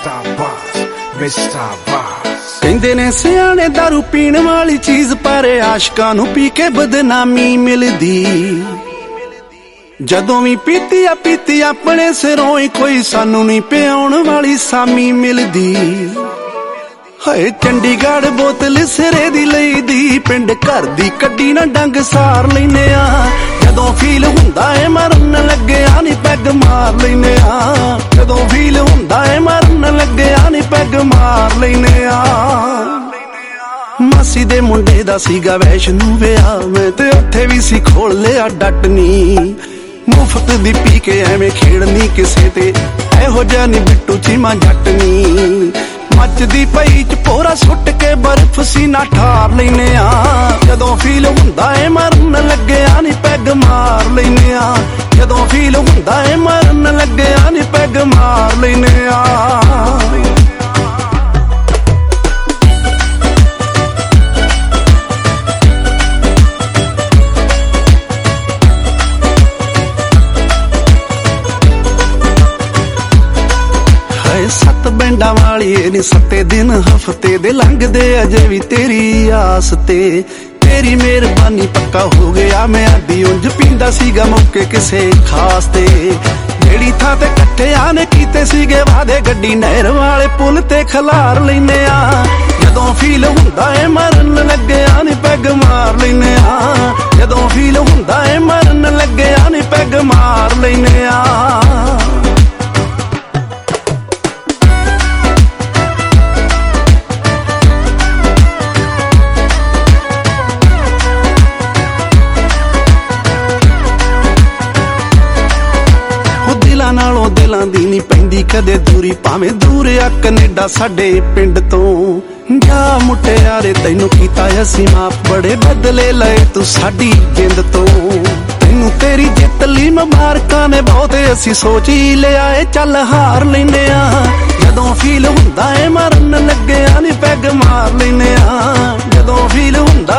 ਕਹਿੰਦੇ ਨੇ ਸਿਆਣੇ ਦਾਰੂ ਪੀਣ ਵਾਲੀ ਚੀਜ਼, ਪਰ ਆਸ਼ਕਾਂ ਨੂੰ ਪੀ ਕੇ ਬਦਨਾਮੀ ਮਿਲਦੀ। ਜਦੋਂ ਵੀ ਪੀਤੀ ਆਪਣੇ ਸਿਰੋਂ ਹੀ, ਕੋਈ ਸਾਨੂੰ ਨਹੀਂ ਪਿਆਉਣ ਵਾਲੀ ਸਾਮੀ ਮਿਲਦੀ। ਹਾਏ ਚੰਡੀਗੜ੍ਹ ਬੋਤਲ ਸਿਰੇ ਦੀ ਲਈਦੀ, ਪਿੰਡ ਘਰ ਦੀ ਕੱਢੀ ਨਾ ਡੰਗ ਸਾਰ ਲੈਨੇ ਆ। ਜਦੋਂ ਫੀਲ ਹੁੰਦਾ ਏ ਮਰਨ ਲੱਗਿਆ ਨੀ ਪੈਗ ਮਾਰ ਲੈਨੇ ਆ। ਜਦੋਂ ਫੀਲ ਹੁੰਦਾ ਏ ਮਰਨ ਲੱਗਿਆ ਨੀ ਪੈਗ ਮਾਰ ਲੈਨੇ ਆ। ਮਾਸੀ ਦੇ ਮੁੰਡੇ ਦਾ ਸੀਗਾ ਵੈਸ਼ਨੂ ਵਿਆਹ, ਮੈਂ ਤੇ ਉੱਥੇ ਵੀ ਸੀ ਖੋਲ ਲਿਆ ਡੱਟਨੀ। ਮੁਫਤ ਦੀ ਪੀ ਕੇ ਐਵੇਂ ਖੇਡਨੀ ਕਿਸੇ ਤੇ, ਇਹੋ ਜਿਹਾ ਨੀ ਬਿੱਟੂ ਚੀਮਾ ਜੱਟਨੀ। ਮੱਚਦੀ ਪਈ ਚ ਪੋਰਾ ਸੁੱਟ ਕੇ ਬਰਫ਼ ਸੀਨਾ ਠਾਰ ਲੈਨੇ ਆ। ਜਦੋਂ ਫੀਲ ਹੁੰਦਾ ਏ ਮਰਨ ਲੱਗਿਆ ਨੀ ਪੈਗ ਮਾਰ ਲੈਨੇ ਆ। ਜਦੋਂ ਫੀਲ ਹੁੰਦਾ ਏ ਮਰਨ ਲੱਗਿਆ ਨੀ ਪੈਗ ਮਾਰ ਲੈਨੇ ਆ। ਸੱਤ ਬੈਂਡਾਂ ਵਾਲੀ ਨੀ 7 ਦਿਨ ਹਫਤੇ ਦੇ ਲੰਘਦੇ, ਅਜੇ ਵੀ ਤੇਰੀ ਆਸ ਤੇ। ਤੇਰੀ ਮਿਹਰਬਾਨੀ ਪੱਕਾ ਹੋ ਗਿਆ ਮੈਂ ਆਦੀ, ਉਂਝ ਪੀਂਦਾ ਸੀਗਾ ਮੌਕੇ ਕਿਸੇ ਖਾਸ ਤੇ। ਜਿਹੜੀ ਥਾਂ ਤੇ ਇਕੱਠਿਆਂ ਨੇ ਕੀਤੇ ਸੀਗੇ ਵਾਦੇ, ਗੱਡੀ ਨਹਿਰ ਵਾਲੇ ਪੁਲ ਤੇ ਖਲਾਰ ਲੈਨੇ ਆ। ਜਦੋਂ ਫੀਲ ਹੁੰਦਾ ਏ ਮਰਨ ਲੱਗਿਆ ਨੀ ਪੈਗ ਮਾਰ ਲੈਨੇ ਆ। ਜਦੋਂ ਫੀਲ ਹੁੰਦਾ ਏ ਮਰਨ ਲੱਗਿਆ ਨੀ ਪੈਗ ਮਾਰ ਲੈਨੇ ਆ। ਨਾਲੋਂ ਦਿਲਾਂ ਦੀ ਨੀ ਪੈਂਦੀ ਕਦੇ ਦੂਰੀ, ਭਾਵੇਂ ਦੂਰ ਆ ਕਨੇਡਾ ਸਾਡੇ ਪਿੰਡ ਤੋਂ। ਜਾ ਮੁਟਿਆਰੇ ਤੈਨੂੰ ਕੀਤਾ ਅਸੀਂ ਮਾਫ, ਬੜੇ ਬਦਲੇ ਲਏ ਤੂੰ ਸਾਡੀ ਜਿੰਦ ਤੋਂ। ਤੈਨੂੰ ਤੇਰੀ ਜਿੱਤ ਲਈ ਮੁਬਾਰਕਾਂ ਨੇ ਬਹੁਤੇ, ਅਸੀਂ ਸੋਚ ਹੀ ਲਿਆ ਏ ਚੱਲ ਹਾਰ ਲੈਨੇ ਆ। ਜਦੋਂ ਫੀਲ ਹੁੰਦਾ ਏ ਮਰਨ ਲੱਗਿਆ ਨੀ ਪੈਗ ਮਾਰ ਲੈਨੇ ਆ। ਜਦੋਂ ਫੀਲ ਹੁੰਦਾ